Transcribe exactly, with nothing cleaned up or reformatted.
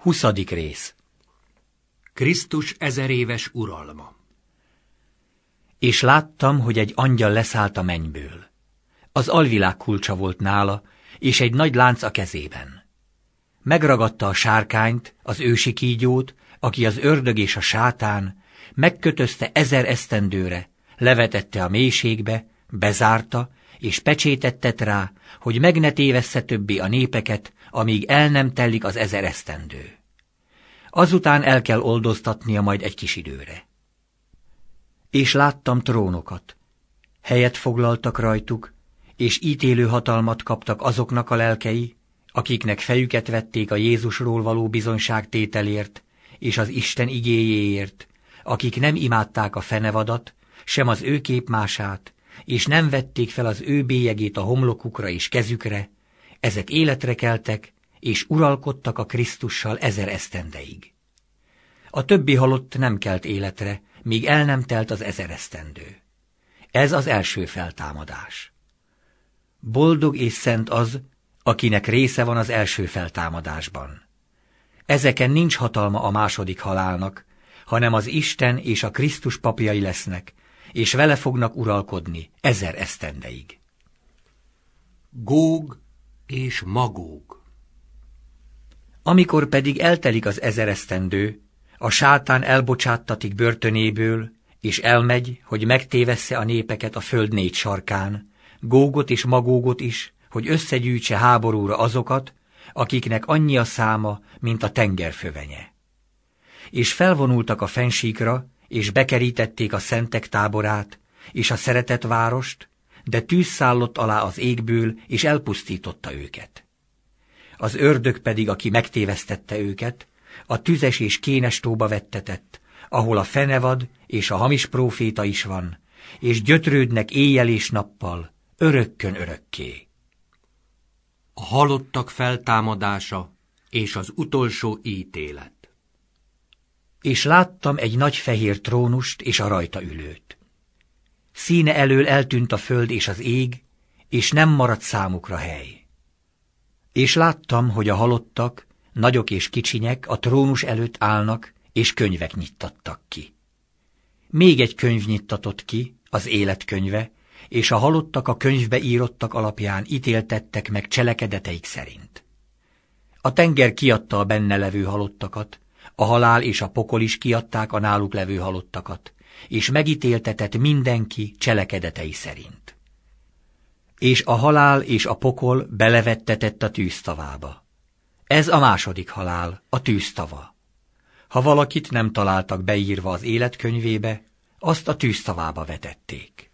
Huszadik rész. Krisztus ezeréves uralma. És láttam, hogy egy angyal leszállt a mennyből. Az alvilág kulcsa volt nála, és egy nagy lánc a kezében. Megragadta a sárkányt, az ősi kígyót, aki az ördög és a sátán, megkötözte ezer esztendőre, levetette a mélységbe, bezárta, és pecsétet tett rá, hogy meg ne tévessze többé a népeket, amíg el nem tellik az ezer esztendő. Azután el kell oldoztatnia majd egy kis időre. És láttam trónokat. Helyet foglaltak rajtuk, és ítélő hatalmat kaptak azoknak a lelkei, akiknek fejüket vették a Jézusról való bizonyságtételért, és az Isten igéjéért, akik nem imádták a fenevadat, sem az ő képmását, és nem vették fel az ő bélyegét a homlokukra és kezükre, ezek életre keltek, és uralkodtak a Krisztussal ezer esztendeig. A többi halott nem kelt életre, míg el nem telt az ezer esztendő. Ez az első feltámadás. Boldog és szent az, akinek része van az első feltámadásban. Ezeken nincs hatalma a második halálnak, hanem az Isten és a Krisztus papjai lesznek, és vele fognak uralkodni ezer esztendeig. Góg és Magóg. Amikor pedig eltelik az ezer esztendő, a sátán elbocsáttatik börtönéből, és elmegy, hogy megtévessze a népeket a föld négy sarkán, Gógot és Magógot is, hogy összegyűjtse háborúra azokat, akiknek annyi a száma, mint a tenger fövenye. És felvonultak a fennsíkra, és bekerítették a szentek táborát, és a szeretett várost, de tűz szállott alá az égből, és elpusztította őket. Az ördög pedig, aki megtévesztette őket, a tüzes és kénes tóba vettetett, ahol a fenevad és a hamis próféta is van, és gyötrődnek éjjel és nappal, örökkön örökké. A halottak feltámadása és az utolsó ítélet. És láttam egy nagy fehér trónust és a rajta ülőt. Színe elől eltűnt a föld és az ég, és nem maradt számukra hely. És láttam, hogy a halottak, nagyok és kicsinyek a trónus előtt állnak, és könyvek nyittattak ki. Még egy könyv nyittatott ki, az életkönyve, és a halottak a könyvbe írottak alapján ítéltettek meg cselekedeteik szerint. A tenger kiadta a benne levő halottakat, a halál és a pokol is kiadták a náluk levő halottakat, és megítéltetett mindenki cselekedetei szerint. És a halál és a pokol belevettetett a tűztavába. Ez a második halál, a tűztava. Ha valakit nem találtak beírva az életkönyvébe, azt a tűztavába vetették.